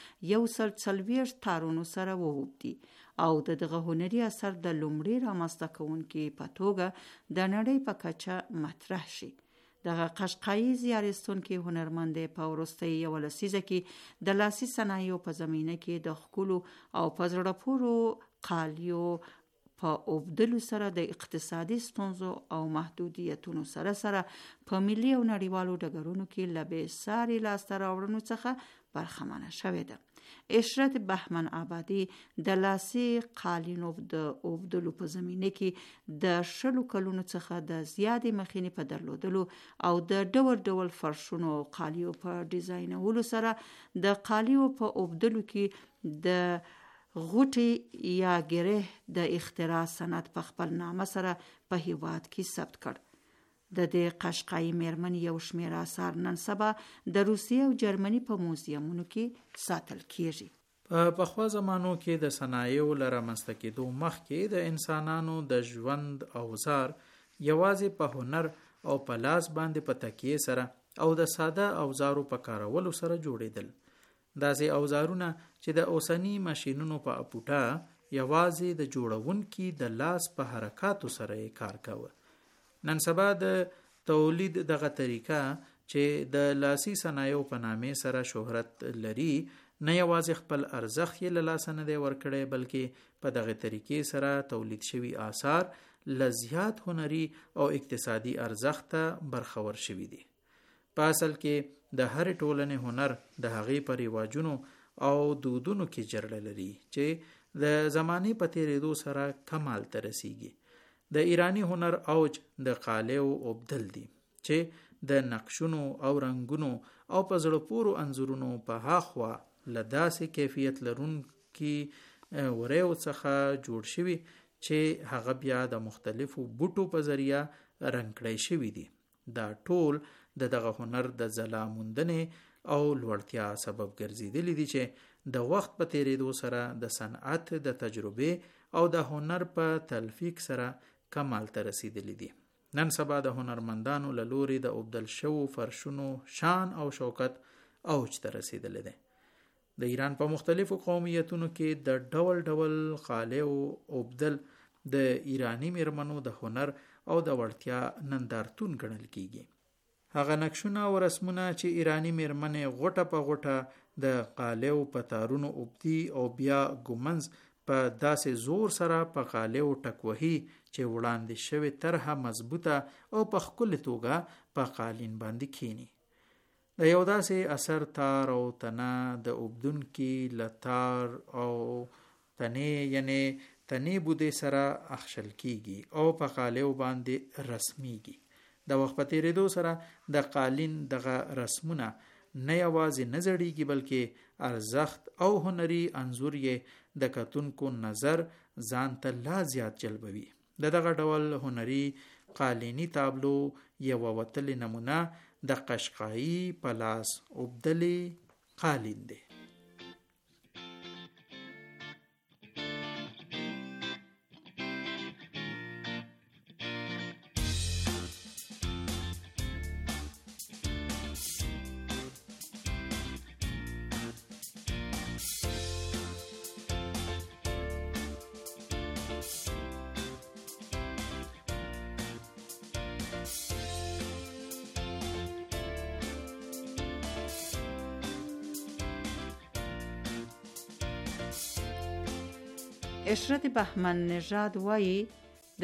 140 تارونو سره ووبدي او دغه هنري اثر د لومړي رامنځته کوونکې په توګه د نړۍ په کچه مطرح شي. دغه قشقایي زیارستونکې هنرمند په وروستۍ 1 لسیزه کې د لاسي صنایعو په زمینه کې د ښکلو او په زړه پورو قالیو په اوبدلو سره د اقتصادي ستونزو او محدودیتونو سره په ملي او نړیوالو ډګرونو کې له بېساري لاسته راوړنو څخه برخمنه شوې ده. عشرت بهمن آبادي د لاسي قالینو د اوبدلو په زمینه کې د 20 کلونو څخه د زیاتې مخینې په درلودلو او د ډول ډول فرشونو او قالیو په ډیزاینولو سره د قالیو په اوبدلو کې د غوټي یا ګره د اختراع صنعت په خپل نامه سره په هیواد کې ثبت کړ. د دې قشقایي میرمن یو شمېر آثار نن سبا د روسیې او جرمني په موزیمونو کې ساتل کیږي. په پخوا زمانو کې د صنایعو له رامنځته کېدو مخکې د انسانانو د ژوند اوزار یوازې په هنر او په لاس باندې په تکیې سره او د ساده اوزارو په کارولو سره جوړېدل. داسې اوزارونه چې د اوسني ماشینونو په اپوټه یوازې د جوړونکي د لاس په حرکاتو سره یې کار کاوه. نن سبا د تولید دغه طریقه چې د لاسي صنایعو په نامې سره شهرت لري نه یوازې خپل ارزښت یې له لاسه نه دی ورکړی، بلکې په دغه طریقې سره تولید شوي آثار له زیات هنري او اقتصادي ارزښت ته برخور شوي دي. په اصل کې د هرې ټولنې هنر د هغې په رواجونو او دودونو کې جرړه لري چې د زمانې په تیریدو سره کمال ته رسیږي. د ایرانی هنر اوج د قالیو اوبدل دي چې د نقشونو او رنگونو او په زړه پورو انځورونو په هاخوا له داسې کیفیت لرونکي وریو څخه جوړ شوي چې هغه بیا د مختلفو بوټو په ذریعه رنګ کړی شوي دي. دا ټول دغه هنر د ځلا موندنې او لوړتیا سبب ګرځېدلی دي چې د وخت په تیریدو سره د صنعت د تجربې او د هنر په تلفیق سره کمال ته رسیدلی دي. نن سبا د هنرمندانو له لوري د اوبدل شوو فرشونو شان او شوکت اوج ته رسیدلی دی. د ایران په مختلفو قومیتونو کې د ډول ډول قالیو اوبدل د ایرانی میرمنو د هنر او د وړتیا نندارتون ګڼل کیږي. هغه نقشونه او رسمونه چې ایرانی میرمنې غوټه په غوټه د قالیو په تارونو اوبدي او بیا ګومنز په داسې زور سره په قالیو ټکوهي چې وړاندې شوی طرحه مضبوطه او په ښکلې توګه په قالین باندې کینی. د یو داسې اثر تار او تنه د اوبدونکي له تار او تنې یعنی پښتني بودې سره اخشل کیږي او په قالیو باندې رسمیږي. د وخت په تیریدو سره د قالین دغه رسمونه نه یوازې نه زړیږي بلکې ارزښت او هنري انځور یې د کتونکو نظر ځان ته لا زیات جلبوي. دغه ډول هنري قالینی تابلو یو وتلی نمونه د قشقایی په لاس اوبدلې قالین دی. اشرت بهمن نژاد وایي د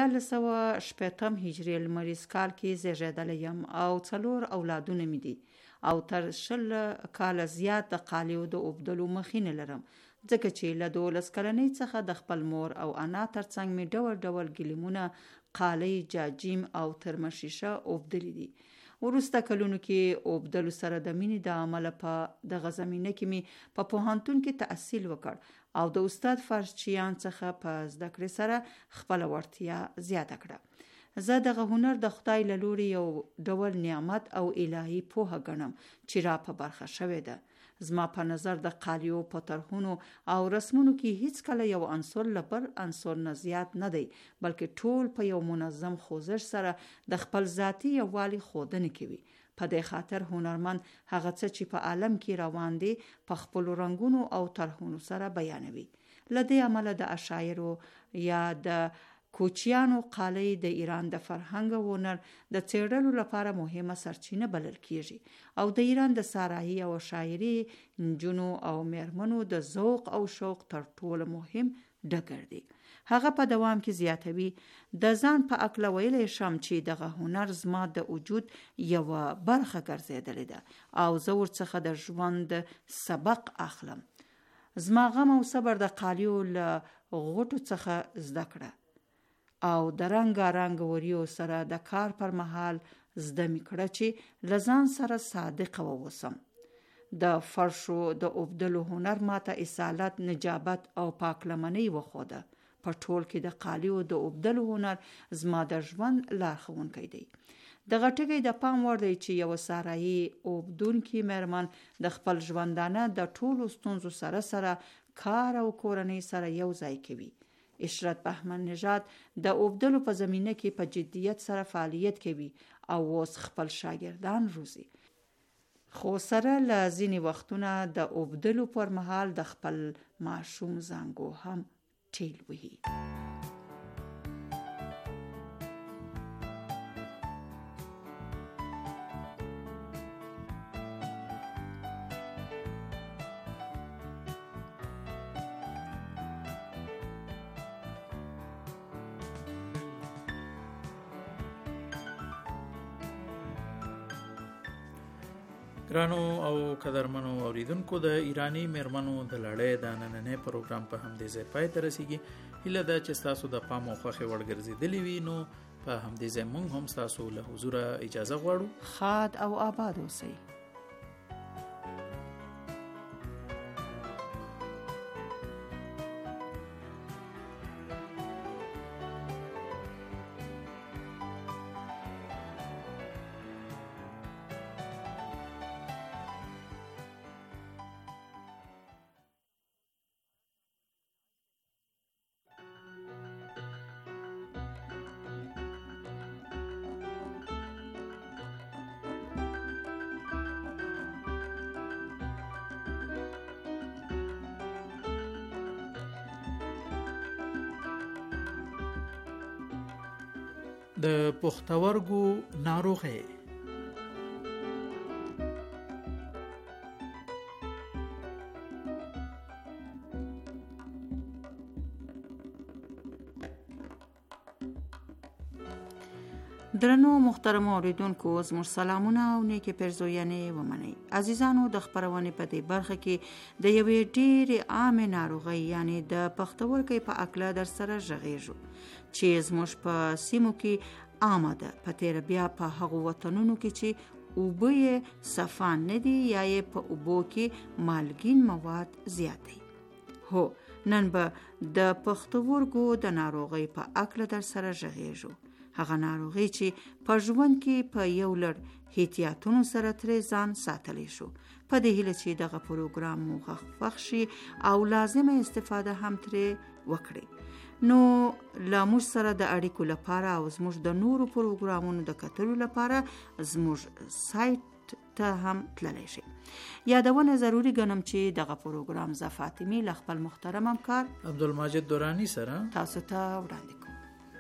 1480 هجري لمریز کال کې زیږیدلی یم او 4 اولادونه مې دي او تر 20 کاله زیات د قالیو د اوبدلو مخینه لرم، ځکه چې له 12 کلنۍ څخه د خپل مور او انا ترڅنګ مې ډول ډول ګلیمونه، قالۍ، جاجیم او ترمشیشه اوبدلي دي. وروسته کلونو کې اوبدلو سره د مینې د عمله په دغه زمینه کې مې په پوهنتون کې تحصیل وکړ او د استاد فرشچیان څخه په زده کړې سره خپل وړتیا زیاته کړه. زه دغه هنر د خدای له لوري یو ډول نعمت او الهي پوهه ګڼم چې را په برخه شوې ده. زما په نظر د قالیو په طرحونو او رسمونو کې هیڅ کله یو عنصر له بل عنصر نه زیات نه دی، بلکې ټول په یو منظم خوځښت سره د خپل ذاتي یووالي ښودنه کوي. په دې خاطر هنرمند هغه څه چې په عالم کې روان دي په خپل رنگونو او طرحونو سره بیانوي. له دې عمله د اشاعرو یا د کوچیانو قالۍ د ایران د فرهنګ او هنر د څېړلو لپاره مهمه سرچینه بلل کیږي او د ایران د سارایي او شاعري نجونو او میرمنو د ذوق او شوق تر ټولو مهم ډګر دی. هغه په دوام کې زیاتوي: د ځان په اکله ویلی شم چې دغه هنر زما د وجود یوه برخه ګرځېدلې ده او زه ورڅخه د ژوند سبق اخلم. زما غم او صبر د قالیو له غوټو څخه زده کړه او د رنګارنګ وریو سره د کار پر مهال زده می کړه چې لزان سره صادق ووسم. د فرشو د اوبدلو هنر ماته اصالت، نجابت او پاکلمنۍ وښوده. په ټول کې د قالیو د اوبدلو هنر زما د ژوند لارښوونکی دی. دغه ټکی د پام وړ دی چې یو سارایي اوبدونکي میرمن د خپل ژوندانه د ټولو ستونزو سره سره کار او کورنۍ سره یو ځای کوي. اشرت بهمن نژاد د اوبدلو په زمینه کې په جدیت سره فعالیت کوي او اوس خپل شاګردان روزي، خو سره له ځینې وختونه د اوبدلو پر مهال د خپل ماشوم زانګو هم ټیل وهي. ګرانو او قدرمنو اوریدونکو، د ایرانی میرمنو د لړۍ د نننۍ پروګرام په همدې ځای پای ته رسیږي. هیله ده چې ستاسو د پام او خوښې وړ ګرځېدلې وي. نو په همدې ځای موږ هم ستاسو له حضوره اجازه غواړو. ښاد او آباد اوسئ. د پښتورګو ناروغي. درنو محترم اوریدونکو زموږ سلامونه او نیکې پیرزوینې ومنئ. عزیزانو د خپرونې په دې برخه کې د یوې ډېرې عامې ناروغۍ یعنی د پښتورګي په اکله در سره غږیږو چې زموږ په سیمو کې عامه ده. په تیر بیا په هغو وطنونو کې چې اوبه یې صفان نه دي یا یې په اوبو کې مالګین مواد زیات دي. هو نن به د پښتورګو د ناروغۍ په اکله در سره غږیږو. هغه ناروغي چې په ژوند کې په یو لړ احتیاطونو سره ترې ځان ساتلی شو. په دې هیله چې دغه پروګرام مو خوښ شي او لازمه استفاده هم ترې وکړي. نو له موږ سره د اړیکو لپاره او زموږ د نورو پروګرامونو د کتلو لپاره زموږ سایت ته هم تللی شي. یادونه ضروری ګڼم چې دغه پروګرام ز فاطمی له خپل محترم همکار عبدالمجید دورانی سره تاسو ته وړاندې کوم.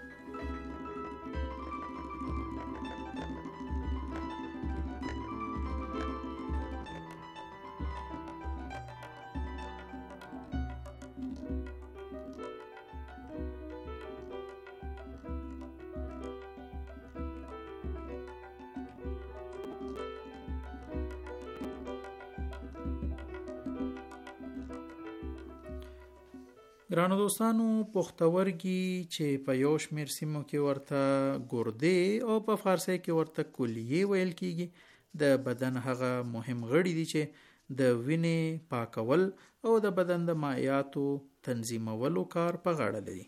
ګرانو دوستانو، پښتورګي چې په یو شمېر سیمو کې ورته ګردې او په فارسي کې ورته کلیې ویل کېږي د بدن هغه مهم غړي دي چې د وینې پاکول او د بدن د مایعاتو تنظیمولو کار په غاړه لري.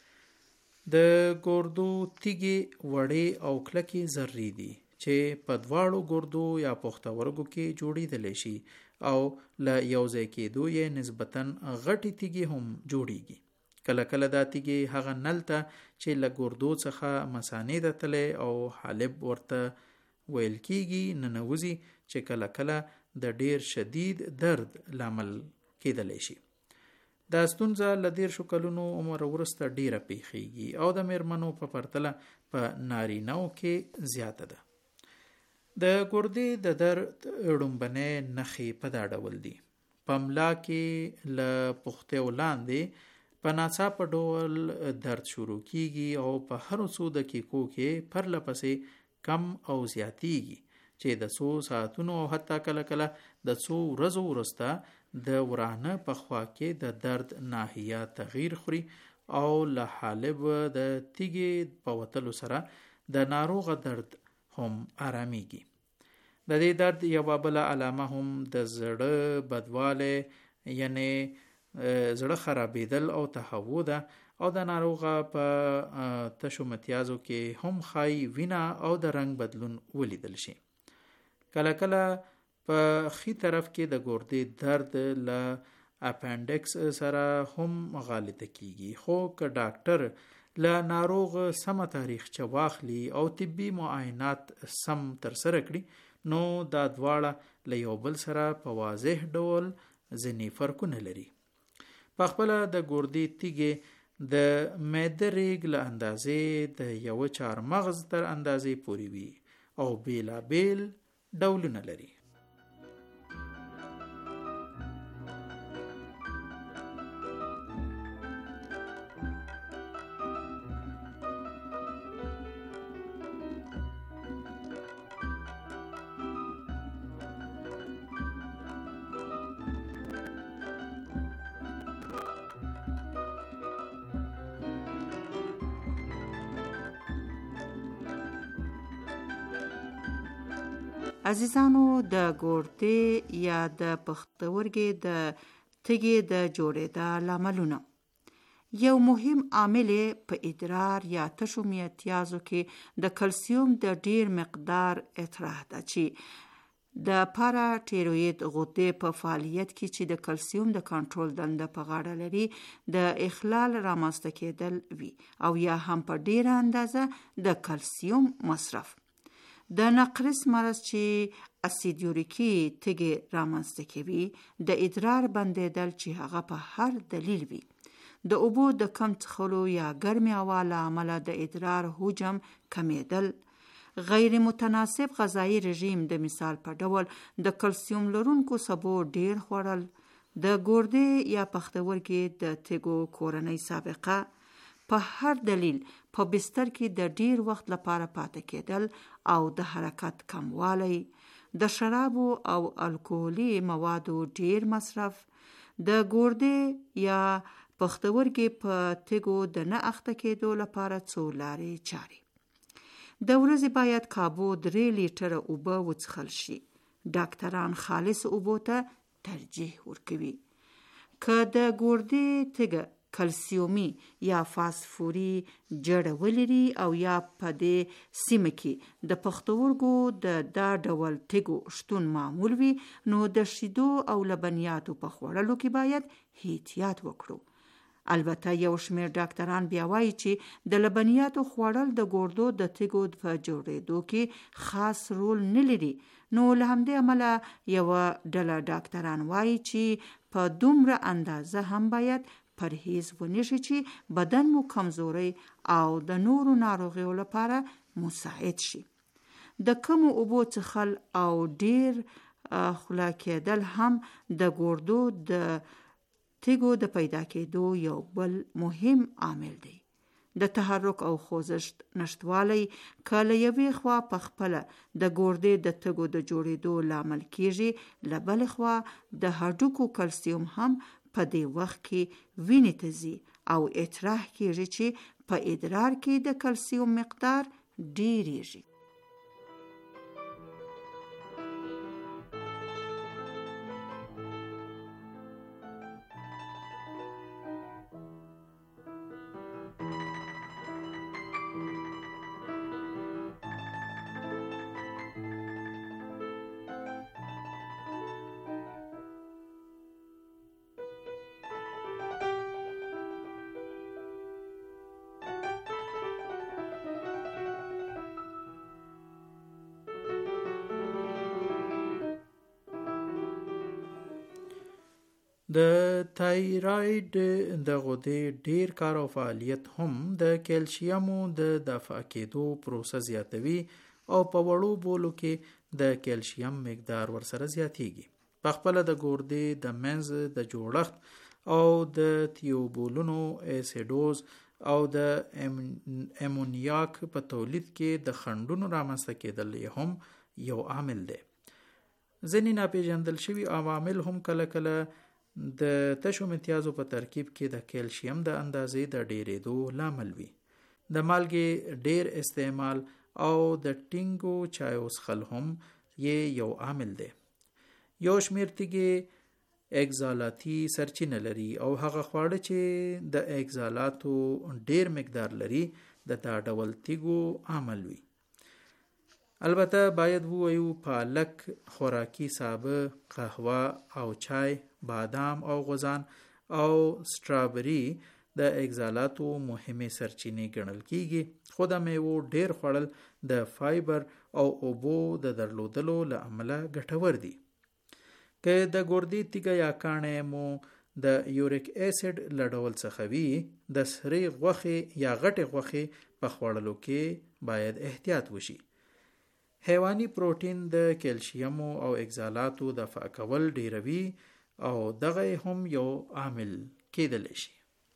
د ګردو تیږې وړې او کلکې ذرې دي چې په دواړو ګردو یا پښتورګو کې جوړېدلی شي او له یو ځای کېدو یې نسبتاً غټې تیږې هم جوړیږي. کله کله دا تیږې هغه نل ته چې له ګردو څخه مثانې ته تللی او حالب ورته ویل کېږي ننوځي چې کله کله د ډیر شدید درد لامل کېدلی شي. دا ستونزه له 10 کلونو عمر وروسته ډیره پیښیږي او د میرمنو په پرتله په نارینه‌و کې زیاته ده. د ګردې د درد لومړنۍ نښې په دا ډول دي: په ملا کې له پښتیو لاندې په ناڅاپه ډول درد شروع کیږي او په هر څو دقیقو کې پرله پسې کم او زیاتیږي چې د څو ساعتونو او حتی کله کله د څو ورځو وروسته د ورانه په خوا کې د درد ناحیه تغییر خوري او له حالب د تیږې په وتلو سره د ناروغ درد هم آرامیږي. د دې درد یوه بله علامه هم د زړه بدواله یعنی زړه خرابېدل او تهوع ده او د ناروغه په تشو متیازو کې هم ښایي وینه او د رنګ بدلون ولیدل شي. کله کله په ښي طرف کې د ګردې درد له اپنډکس سره هم غالطه کیږي، خو که ډاکټر له ناروغ سمه تاریخچه واخلي او طبي معاینات سم ترسره کړي نو دا دواړه له یو بل سره په واضح ډول ځینې فرقونه لري. په خپله د ګردې تیږې د معده ریګ له اندازې د یوه چهارمغز تر اندازې پورې وي او بیلابیل ډولونه لري. عزیزانو، د ګردې یا د پښتورګي د تیږې د جوړېدا لاملونه. یو مهم عامل په ادرار یا تشو متیازو کې د کلسیم د ډیر مقدار اطراح ده چې د پاراتیروید غدې په فعالیت کې چې د کلسیم د کنټرول دنده په غاړه لري د اخلال رامنځته کېدل وي او یا هم په ډیره اندازه د کلسیم مصرف. د نقرس مرض چې اسید یوریکي تیږې رامنځته کوي، د ادرار بندېدل چې هغه په هر دلیل وي، د اوبو د کم څښلو یا ګرمې هوا له امله د ادرار حجم کمیدل، غیر متناسب غذایی رژیم د مثال په ډول د کلسیم لرونکو سبو ډیر خوړل، د ګردې یا پښتورګي د تیږو کورنۍ سابقه، په هر دلیل په بستر کې د ډیر وخت لپاره پاتې کېدل او د حرکت کموالی، د شرابو او الکولي موادو ډیر مصرف، د ګردې یا پښتورګي په تیږو د نه اخته کېدو لپاره څو لارې چارې. د ورځې باید کابو 3 لیټره اوبه وڅښل شي. ډاکټران خالص اوبو ته ترجیح ورکوي. که د ګردې تیږه کلسیومي یا فاسفوري جړه ولري او یا په دې سیمه کې د پښتورګو د دا ډول تیږو شتون معمول وي، نو د شیدو او لبنیاتو په خوړلو کې باید احتیاط وکړو. البته یو شمیر ډاکټران بیا وایي چې د لبنیاتو خوړل د ګردو د تیږو په جوړېدو کې خاص رول نه لري. نو له همدې امله یو ډله ډاکټران وایي چې په دومره اندازه هم باید پرهیز ونشي چې بدن مو کمزوري او د نورو ناروغیو لپاره مساعد شي. د کمو اوبو څښل او ډیر خوله کېدل هم د ګردو د تیږو د پیدا کېدو یو بل مهم عامل دی. د تحرک او خوځښت نشتوالی که له یوې خوا په خپله د ګردې د تیږو د جوړېدو لامل کېږي، له بلې خوا د هډوکو کلسیوم هم په دې وخت کې وینې ته ځي او اطراح کېږي چې په ادرار کې د کلسیوم مقدار ډېرېږي. د تایراید د غدې ډیر کار او فعالیت هم د کیلشیمو د دفع کېدو پروسه زیاتوي او په وړو بولو کې د کیلشیم مقدار ورسره زیاتیږي. په خپل د ګردې د منځ د جوړښت او د تیوبولونو ایسیډوز او د امونیاک په تولید کې د خنډونو رامنځته کېدل هم یو عامل دی. ځینې ناپېژندل شوي عوامل هم کله کله د تشو امتیازو په ترکیب کې د کیلشیم د اندازې د ډیرېدو لامل وي. د مالګې ډیر استعمال او د ټینګو چایو څښل هم یو عامل دی. یو شمیر تیږې اګزالاتي سرچینه لري او هغه خواړه چې د اګزالاتو ډیر مقدار لري د دا ډول تیږو عامل وي. البته باید ووایو پالک، خوراکي سابه، قهوه او چای، بادام او غوزان او سټرابري د اګزالاتو مهمه سرچینې ګڼل کیږي، خو د میوو ډیر خوړل د فایبر او اوبو د درلودلو له امله ګټور دي. که د ګردې تیږه یا کاڼی مو د یوریک اسید له ډول څخه وي، د سرې غوښې یا غټې غوښې په خوړلو کې باید احتیاط وشي. حیواني پروټین د کیلشیمو او اګزالاتو دفع کول ډیروي او دغه هم یو عامل کېدلی شي.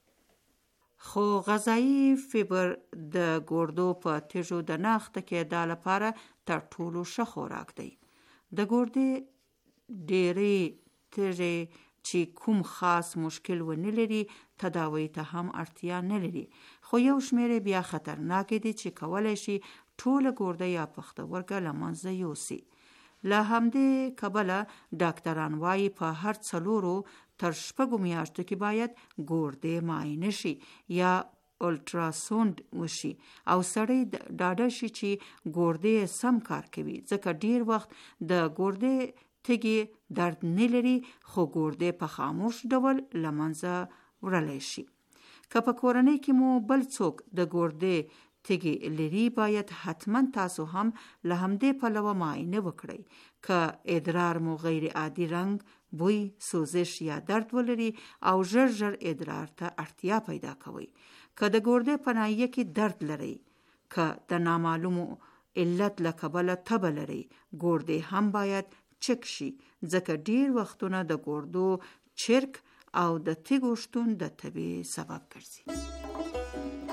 خو غذایی فیبر د ګردو په تیږو د نه اخته کېدا لپاره تر ټولو ښه خوراک دی. د ګردې ډېرې تیږې چې کوم خاص مشکل ونه لري تداوی ته هم اړتیا نه لري، خو یو شمیر بیا خطرناک دي چې کولای شي ټوله ګرده یا پښتورګه له منځه یوسي. له همدې کبله ډاکټران وایي په هر 4 تر 6 میاشتو کې باید ګردې معاینه شي یا الټراساوند وشي او سړی ډاډه شي چې ګردې سم کار کوي، ځکه ډیر وخت د ګردې تیږې درد نه لري خو ګردې په خاموش ډول له منځه وړلی شي. که په کورنۍ کې مو بل څوک د ګردې تیږې لري، باید حتما تاسو هم له همدې پلوه معاینه وکړئ. که ادرار مو غیر عادي رنګ، بوی، سوزش یا درد ولري او ژر ادرار ته اړتیا پیدا کوي. که د ګردې په ناحیه کې درد لري، که د نامعلومو علت له کبله تبه لري، ګردې هم باید چک شي، ځکه ډیر وختونه د ګردو چرک او د تیږو شتون د تبې سبب ګرځي.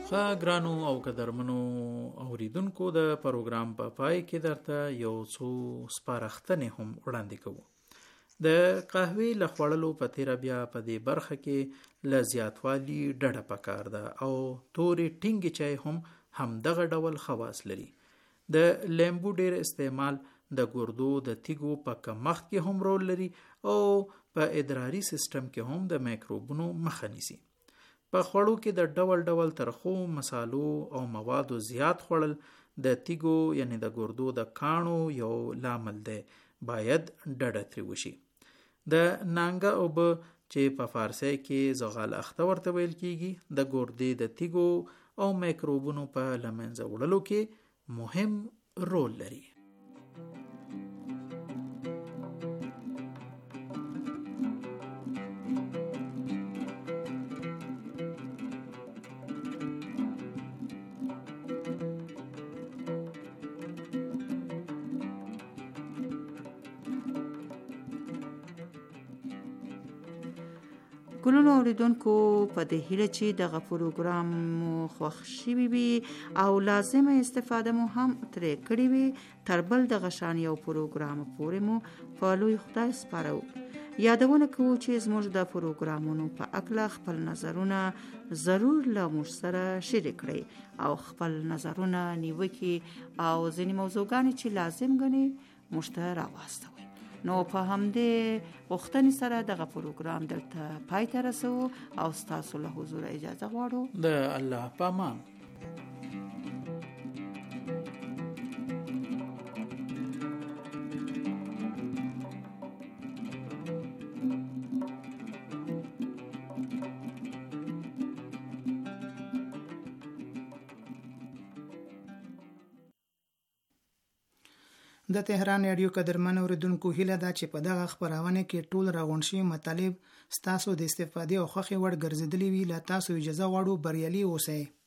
ګرانو او قدرمنو اوریدونکو، د پروګرام په پای کې درته یو څو سپارښتنې هم وړاندې کوو. د قهوې له خوړلو په تیره بیا په دې برخه کې له زیاتوالي ډډه پکار ده او تورې ټینګې چای هم همدغه ډول خواص لري. د لیمبو ډیر استعمال د ګردو د تیږو په کمښت کې هم رول لري او په ادراري سیستم کې هم د میکروبونو مخه نیسي. په خوړو کې د ډول ډول ترخو مسالو او موادو زیات خوړل د تیږو یعنی د ګردو د کاڼو یو لامل دی. باید ډډه ترې وشي. د نانګه اوبه چې په فارسی کې زغال اخته ورته ویل کیږي د ګردې د تیږو او میکروبونو په له منځه وړلو کې مهم رول لري. ګلونو اوریدونکو، په دې هیله چې دغه پروګرام مو خوښ شوي وي او لازمه استفاده مو هم ترې کړې وي، تر بل دغه شان یو پروګرام پورې مو په لوی خدای سپارو. یادونه کوو چې زموږ د پروګرامونو په اکله خپل نظرونه ضرور له موږ سره شریک کړئ او خپل نظرونه، نیوکې او ځینې موضوعګانې چې لازم ګڼئ موږ ته راواستوئ. نو په همدې غوښتنې سره دغه پروګرام دلته پای ته رسوو او ستاسو له حضور اجازه غواړو. د الله په امان. د تهران رادیو قدرمن اوریدونکو، هیله ده چې په دغه خپرونه کې ټول راغونډ شوي مطالب ستاسو د استفادې او خوښې وړ ګرځېدلي وي. له تاسو اجازه غواړو. بریالي اوسئ.